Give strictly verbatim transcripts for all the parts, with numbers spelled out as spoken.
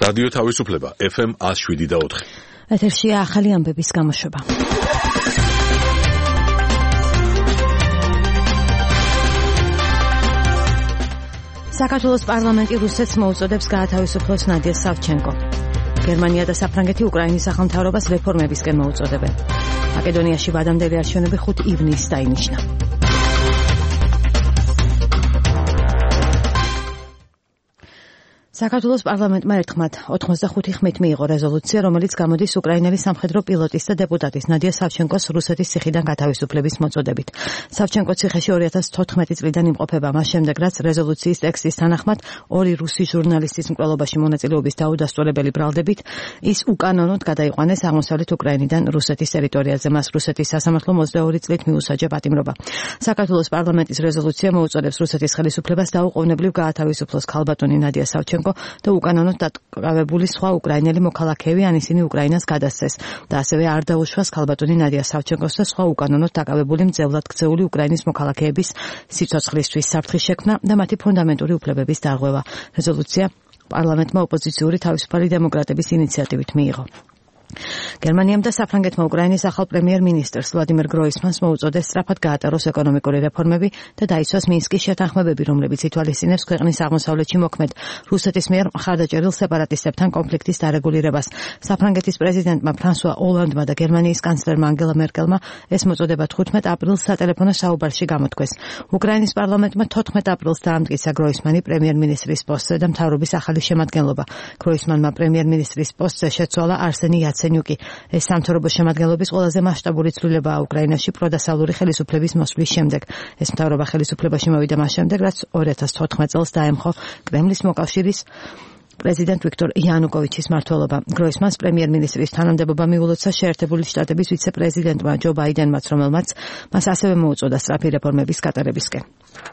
რადიო თავისუფლება ეფ ემ one oh seven და four. ეთერშია ახალი ამბების გამოშვება. საქართველოს პარლამენტი რუსეთს მოუწოდებს გაათავისუფლოს ნადია სავჩენკო. გერმანია და საფრანგეთი უკრაინის სახელმთავრობას რეფორმებისკენ მოუწოდებენ. მაკედონიაში ვადამდელი არჩევნები ხუთი ივნისს დაინიშნა. საქართველოს პარლამენტმა ერთხმად ოთხმოცდახუთი ხმით მიიღო რეზოლუცია, რომელიც გამოდის უკრაინელი სამხედრო პილოტის და დეპუტატის ნადია სავჩენკოს რუსეთის ციხიდან გათავისუფლების მოწოდებით. სავჩენკო ციხეში ორი ათას თოთხმეტი წლიდან იმყოფება, მას შემდეგ რაც რეზოლუციის ტექსტის თანახმად ორი რუსი ჟურნალისტის მკვლელობაში მონაწილეობის დაუდასტურებელი ბრალდებით ის უკანონოდ გადაიყვანეს აღმოსავლეთ უკრაინიდან რუსეთის ტერიტორიაზე. მას რუსეთის სასამართლო ოცდაორი წლით მიუსაჯა პატიმრობა. საქართველოს პარლამენტის რეზოლუცია მოუწოდებს რუსეთის ხელისუფლებას დაუყოვნებლივ გაათავისუფლოს ქალბატონი ნადია სავჩენკო და უკანონოდ დაკავებული სხვა უკრაინელი მოქალაქეები, ან ისინი უკრაინას გადასცეს და ასევე არ დაუშვას ქალბატონი ნადია სავჩენკოს და სხვა უკანონოდ დაკავებული მძევლად ქცეული უკრაინის მოქალაქეების სიცოცხლისთვის საფრთხის შექმნა და მათი ფუნდამენტური უფლებების დარღვევა. რეზოლუცია პარლამენტმა ოპოზიციური თავისუფალი დემოკრატების ინიციატივით მიიღო. გერმანიამ და საფრანგეთმა უკრაინის ახალ პრემიერ-მინისტრს ვლადიმერ გროისმანს მოუწოდეს სწრაფად გაატაროს ეკონომიკური რეფორმები და დაიცვას მინსკის შეთანხმებები, რომლებიც ითვალისწინებს ქვეყნის აღმოსავლეთში მოქმედ რუსეთის მიერ მხარდაჭერილ სეპარატისტებთან კონფლიქტის დარეგულირებას. საფრანგეთის პრეზიდენტმა ფრანსუა ოლანდმა და გერმანიის კანცლერმა ანგელა მერკელმა ეს მოწოდება თხუთმეტ აპრილს სატელეფონო საუბარში გამოთქვეს. უკრაინის პარლამენტმა თოთხმეტ აპრილს დაამტკიცა გროისმანი პრემიერ-მინისტრის პოსტზე და მთავრობის ახალი შემადგენლობა. გროისმანმა პრემიერ-მინისტრის პოსტზე შეცვალა არსენი სენიუკი. ეს სამთავრობო შემადგენლობის ყველაზე მასშტაბური ცვლილებაა უკრაინაში პროდასავლური ხელისუფლების მოსვლის შემდეგ. ეს მთავრობა ხელისუფლებაში მოვიდა მას შემდეგ, რაც ორი ათას თოთხმეტ წელს დაემხო კრემლის მოკავშირის პრეზიდენტ ვიქტორ იანუკოვიჩის მმართველობა. გროისმანს პრემიერ-მინისტრის თანამდებობა მიულოცა შეერთებული შტატების ვიცე-პრეზიდენტმა ჯო ბაიდენმაც, რომელმაც მას ასევე მოუწოდა სწრაფი რეფორმების გატარებისკენ.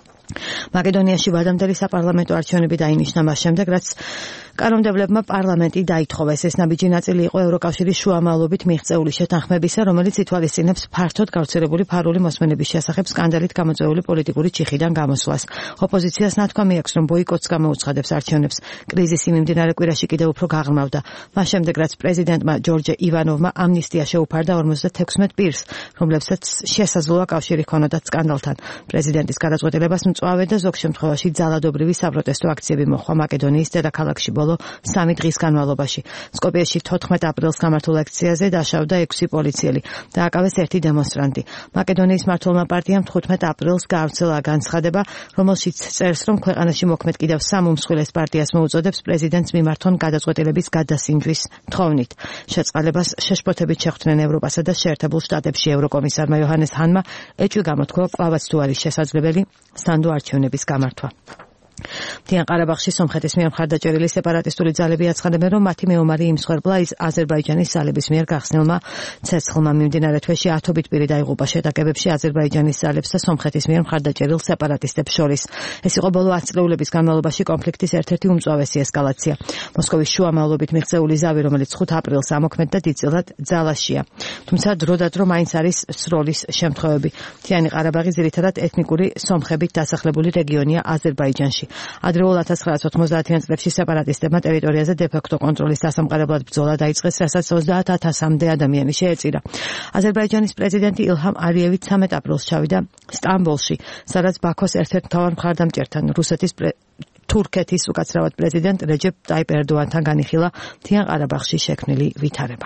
მაკედონიაში ვადამდელი საპარლამენტო არჩევნები დაინიშნა მას შემდეგ, რაც კანონმდებლებმა პარლამენტი დაითხოვეს. ეს ნაბიჯი ნაწილი იყო ევროკავშირის შუამავლობით მიღწეული შეთანხმებისა, რომელიც ითვალისწინებს ფართოდ გავრცელებული ფარული მოსმენების შესახებ სკანდალით გამოწვეული პოლიტიკური ჩიხიდან გამოსვლას. ოპოზიციას ნათქვამი აქვს, რომ ბოიკოტს გამოუცხადებს არჩევნებს. კრიზისი მიმდინარე კვირაში კიდევ უფრო გაღრმავდა. მას შემდეგ, რაც პრეზიდენტმა ჯორჯე ივანოვმა ამნისტია შეუფარდა ორმოცდათექვსმეტ პირს, რომლებსაც შესაძლოა კავშირი ჰქონოდათ სკანდალთან. პრეზიდენტის გადაწყვეტილებას მწვავე და ზოგ შემთხვევაში ძალადობრივი საპროტესტო აქციები მოჰყვა მაკედონიის დედაქალაქში ბოლო სამი დღის განმავლობაში. სკოპიეში თოთხმეტ აპრილს გამართულ აქციაზე დაშავდა ექვსი პოლიციელი და აკავეს ერთი დემონსტრანტი. მაკედონიის მმართველმა პარტიამ თხუთმეტ აპრილს გაავრცელა განცხადება, რომელშიც წერს, რომ ქვეყანაში მოქმედ კიდევ სამ უმსხვილეს პარტიას მოუწოდებს პრეზიდენტს მიმართონ გადაწყვეტილების გადასინჯვის თხოვნით. შეწყალებას შეშფოთებით შეხვდნენ ევროპასა და შეერთებულ შტატებში. ევროკომისარმა იოჰანეს ჰანმა ეჭვი გამოთქვა კვლავაც თუ არის შესაძლებელი სტანდო არჩევნების გამართვა. მთიან ყარაბაღში სომხეთის მიერ მხარდაჭერილი სეპარატისტული ძალები აცხადებენ, რომ მათი მეომარი იმსხვერპლა ის აზერბაიჯანის ძალების მიერ გახსნილმა ცეცხლმა. მიმდინარე თვეში ათობით პირი დაიღუპა შეტაკებებში აზერბაიჯანის ძალებს და სომხეთის მიერ მხარდაჭერილ სეპარატისტებს შორის. ეს იყო ბოლო ათი წლეულების განმავლობაში კონფლიქტის ერთ-ერთი უმწვავესი ესკალაცია. მოსკოვის შუამავლობით მიღწეული ზავი, რომელიც ხუთ აპრილს ამოქმედდა, დიდწილად ძალაშია. თუმცა დროდადრო მაინც არის სროლის შემთხვევები. მთიანი ყარაბაღი ძირითადად ეთნიკური სომხებით დასახლებული რეგიონია აზერბაიჯანში. ადრეულ ათას ცხრაასა ოცდაათიან წლებში სეპარატისტებმა ტერიტორიაზე დე-ფაქტო კონტროლის დასამყარებლად ბრძოლა დაიწყეს, რასაც ოცდაათ ათასამდე ადამიანი შეეწირა. აზერბაიჯანის პრეზიდენტი ილჰამ ალიევი ცამეტ აპრილს ჩავიდა სტამბოლში, სადაც ბაქოს ერთ-ერთ მთავარ მხარდამჭერთან რუსეთის თურქეთის უკაცრავად პრეზიდენტ რეჯეპ ტაიპ ერდოანთან განიხილა მთიან ყარაბაღში შექმნილი ვითარება.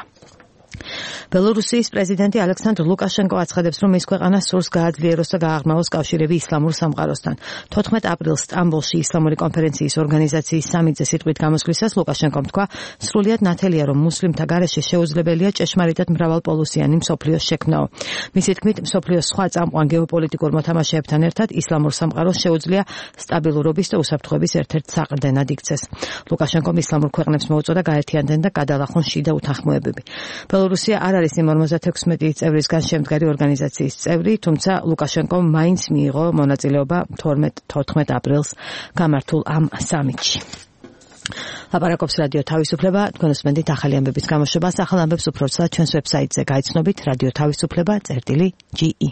ბელორუსიის პრეზიდენტი ალექსანდრ ლუკაშენკო აცხადებს, რომ ის ქვეყანას სურს გააძლიეროს და გააღრმავოს კავშირები ისლამურ სამყაროსთან. თოთხმეტ აპრილს სტამბოლში ისლამური კონფერენციის ორგანიზაციის სამიტზე სიტყვით გამოსვლისას ლუკაშენკომ თქვა, სრულიად ნათელია, რომ მუსლიმთა გარეშე შეუძლებელია ჭეშმარიტად მრავალპოლუსიანი მსოფლიოს შექმნაო. მისი თქმით, მსოფლიოს სხვა წამყვან გეოპოლიტიკურ მოთამაშეებთან ერთად ისლამურ სამყაროს შეუძლია სტაბილურობის და უსაფრთხოების ერთ-ერთ საყრდენად იქცეს. ლუკაშენკომ ისლამურ ქვეყნებს მოუწოდა გაერთიანდნენ და გადალახონ შიდა უთანხმოებები. რუსია არ არის იმ ორმოცდათექვსმეტი წევრისგან შემდგარი ორგანიზაციის წევრი, თუმცა ლუკაშენკომ მაინც მიიღო მონაწილეობა თორმეტ აპრილს გამართულ ამ სამიტში. ლაპარაკობს რადიო თავისუფლება, თქვენ უსმენთ ახალი ამბების გამოშვებას. ახალ ამბებს უფრო ცოტა ჩვენს ვებსაიტზე გაიცნობით რადიო თავისუფლება წერტილი ჯი ი.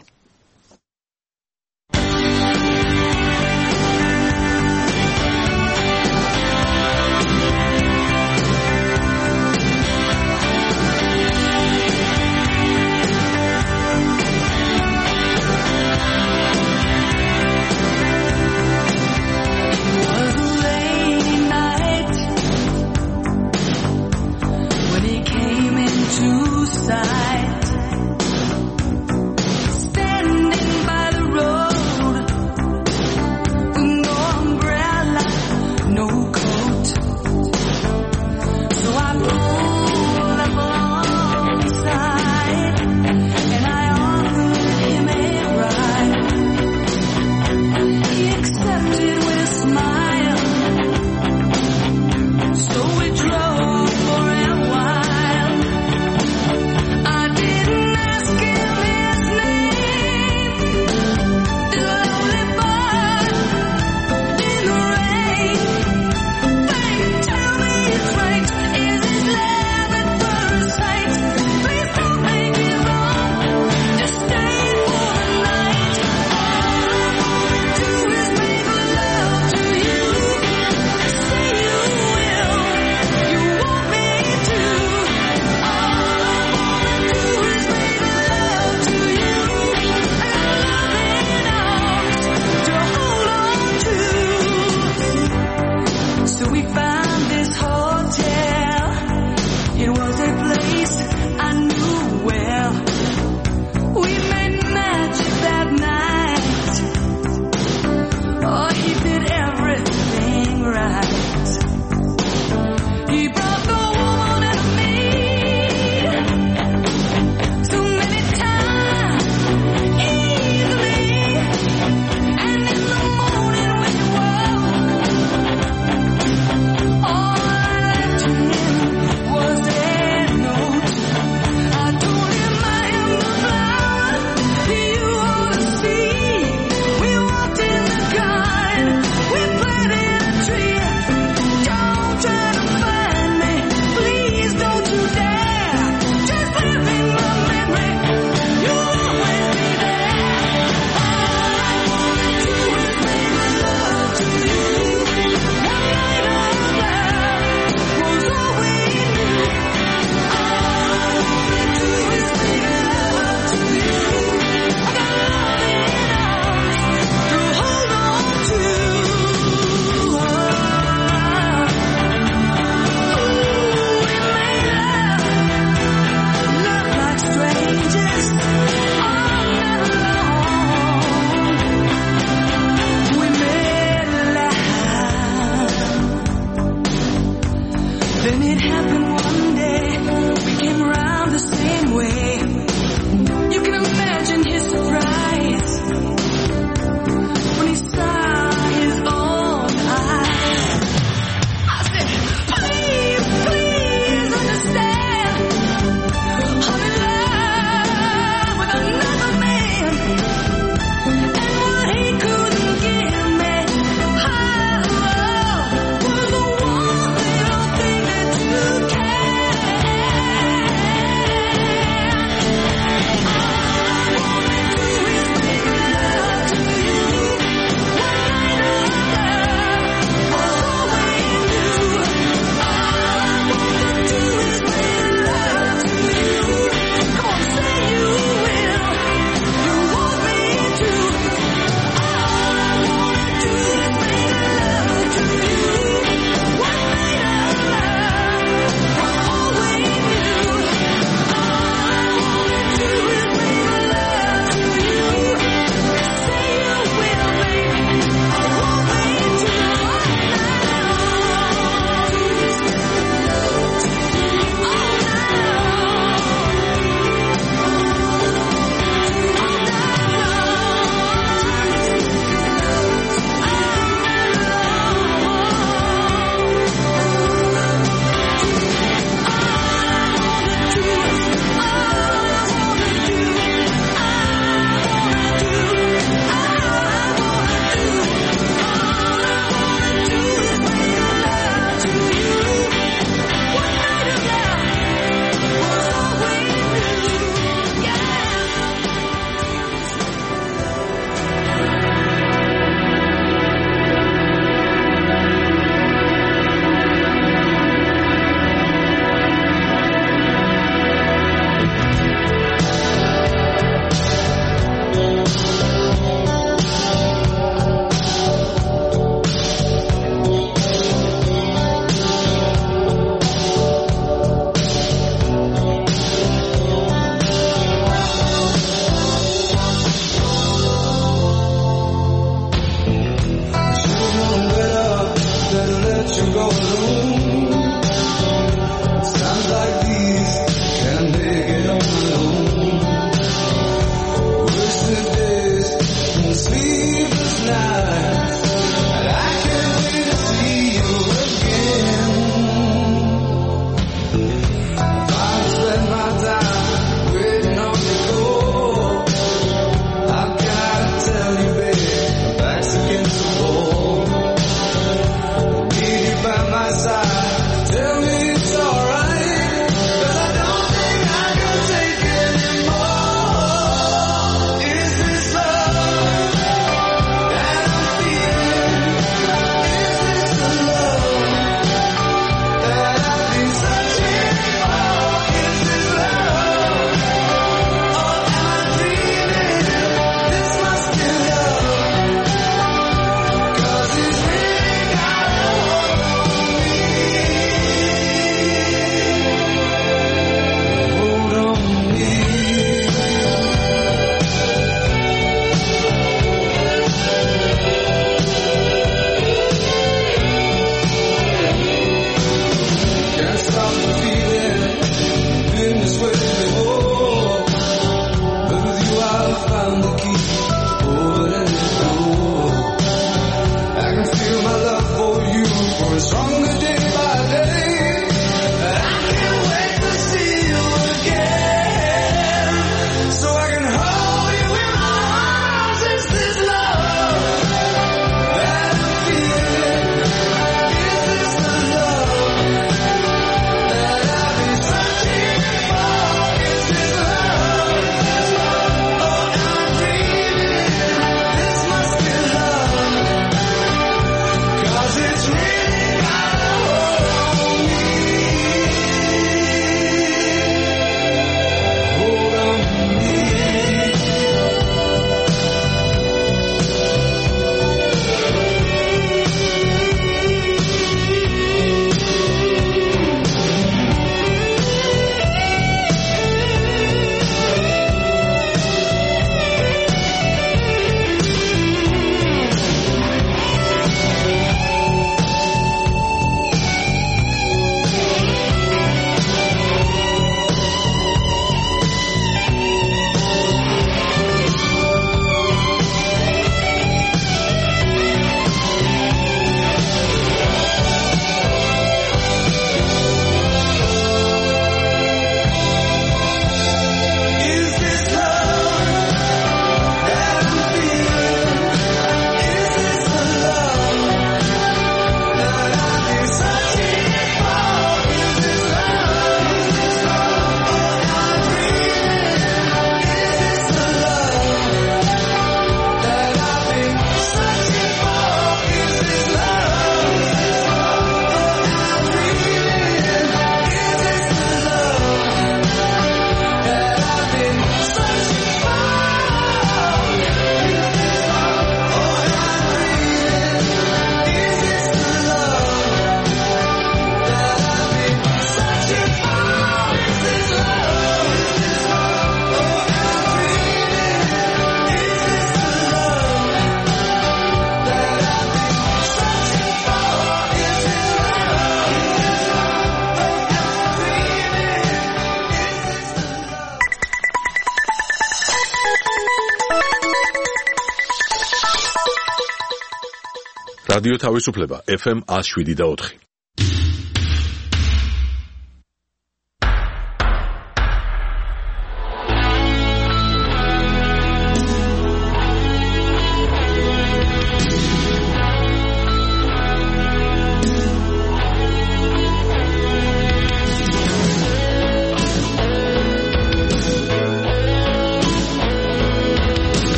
რადიო თავისუფლება ეფ ემ one oh seven და four.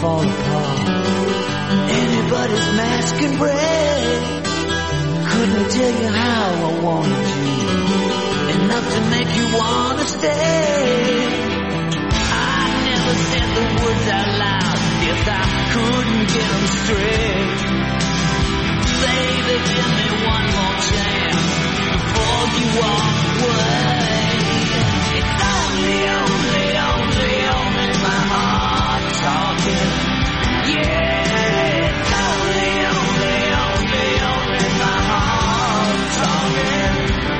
fall apart. Anybody's mask can break. Couldn't tell you how I wanted you, enough to make you wanna stay. I never said the words out loud, yes I couldn't get them straight. Baby, give me one more chance before you walk away. It's only, only, only, only my heart talking. Yeah, it's only, only, only, only my heart talking.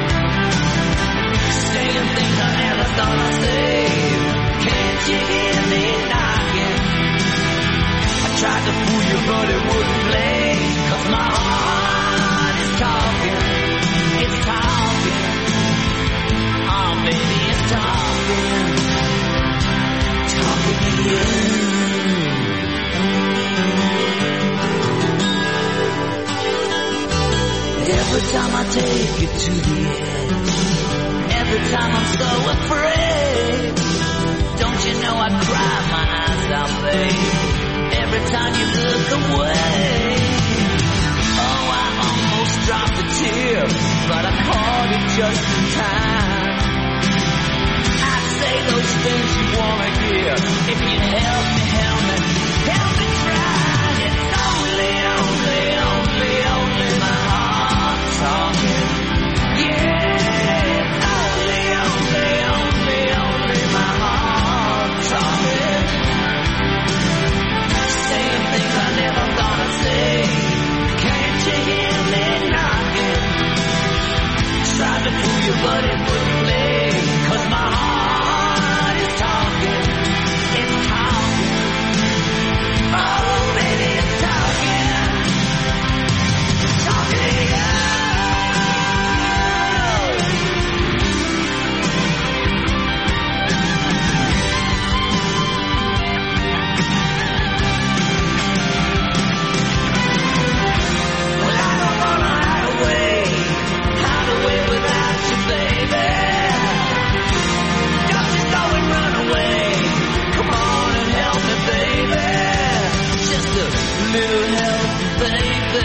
Saying things I never thought I'd say. Can't you hear me knocking? I tried to fool you but it wouldn't play. 'Cause my heart is talking. It's talking. Oh baby, it's talking. Talking to you. Every time I take you to the edge, every time I'm so afraid, don't you know I cry my eyes out, babe, every time you look away. Oh, I almost dropped a tear, but I caught it just in time. I say those things you wanna hear. If you help me, help me, help me try. It's only, only, only, only my heart talking. Yeah, it's only, only, only, only my heart talking. Saying things I never thought I'd say. Can't you hear me knocking? Tried to fool you but it wouldn't play. 'Cause my heart is talking. It's talking. Oh baby, it's talking. Talking to you. Well, I don't wanna hide away, hide away without you, baby. Don't you go and run away. Come on and help me, baby. Just a little help, baby.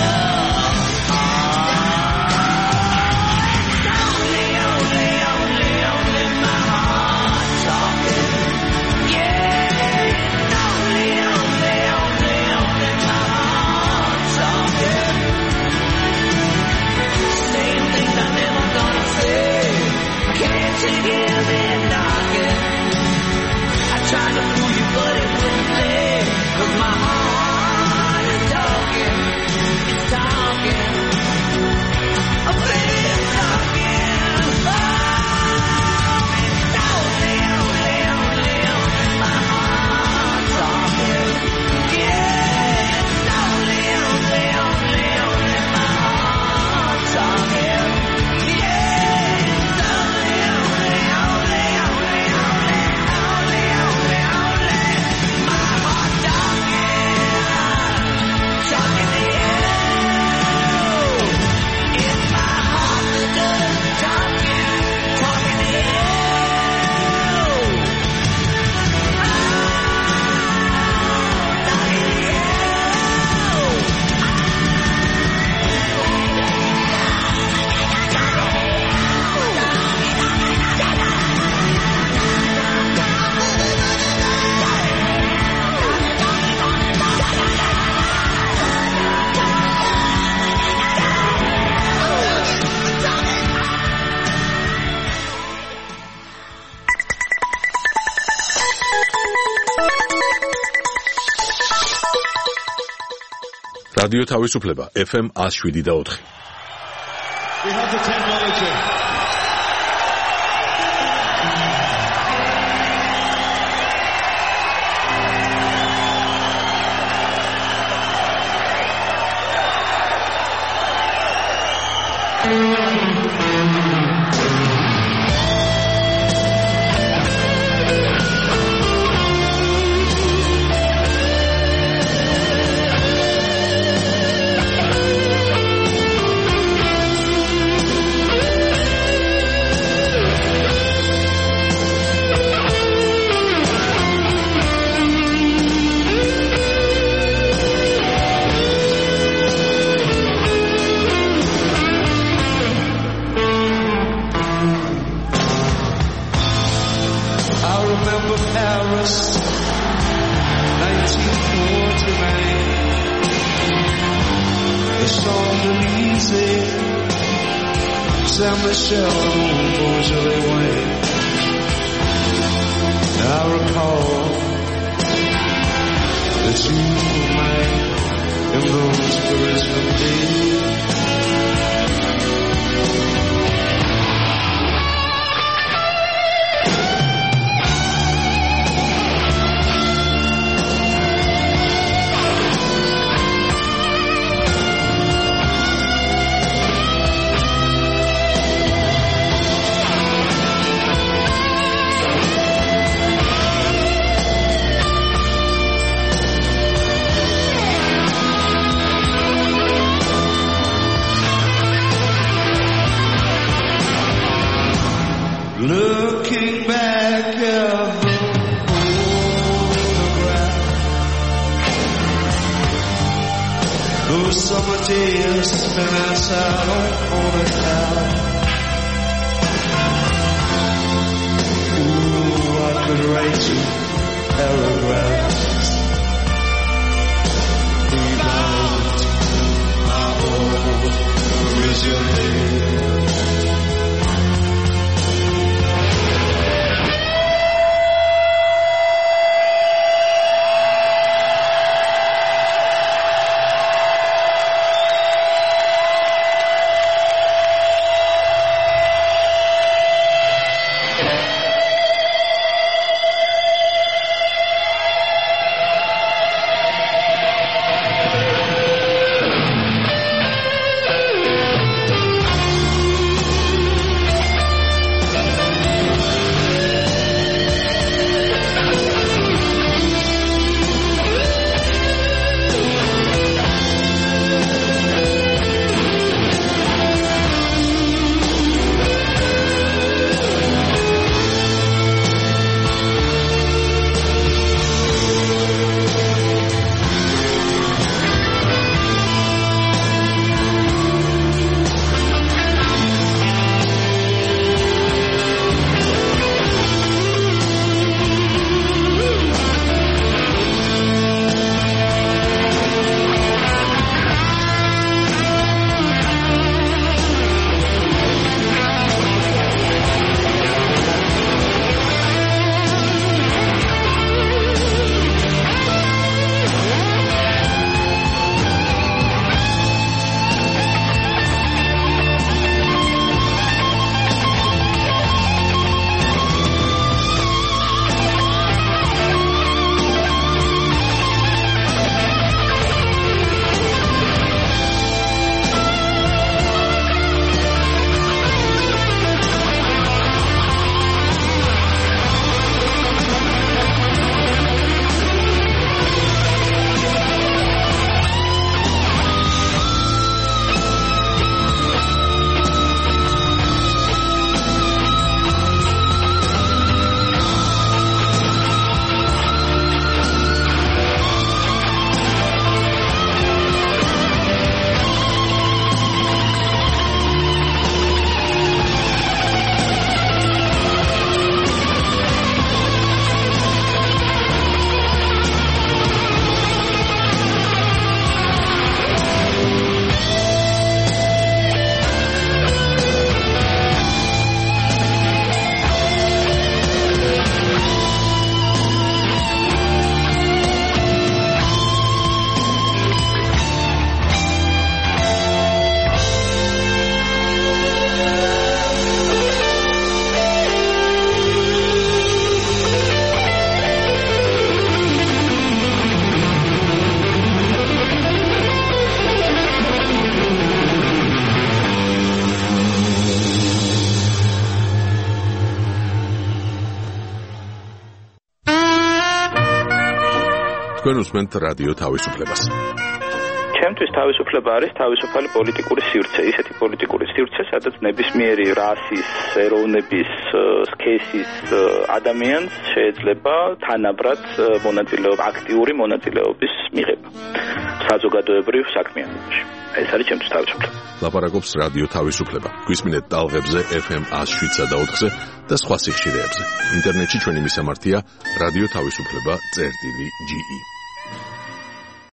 It's only, only, only, only my heart talking. Yeah, it's only, only, only, only my heart talking. Saying things I never thought I'd say. Can't you hear me knocking? I tried to fool you but it wouldn't play. 'Cause my heart is talking. It's talking. Oh baby, it's talking. Oh, it's only, only, only, only my heart talking. Yeah, it's only, only, only, only my heart talking. Yeah, it's only, only, only, only, only, only, only, only my heart talking. Talking to you. It's my heart that does talking. Talking to you. Oh, talking to you. რადიო თავისუფლება ეფ ემ one oh seven და four. We have the technology. Champs-Élysées, Saint-Michel, Beaujolais way. I recall that you were mine in those Parisian days. Looking back at the photograph, those summer days spent outside on the town. Ooh, I could write you paragraphs about my old Parisian. თქვენ უსმენთ რადიო თავისუფლებას. ჩემთვის თავისუფლება არის თავისუფალი პოლიტიკური სივრცე, ისეთი პოლიტიკური სივრცე, სადაც ნებისმიერი რასის, ეროვნების, სქესის ადამიანს შეიძლება თანაბრად მონაწილეობა, აქტიური მონაწილეობის მიღება საზოგადოებრივ საქმიანობაში. ეს არის ჩემთვის თავისუფლება. ლაპარაკობს რადიო თავისუფლება. გვისმინეთ ტალღებზე ეფ ემ one oh seven point four-ზე და სხვა სიხშირეებზე. ინტერნეტში ჩვენი მისამართია რადიო თავისუფლება წერტილი ჯი ი.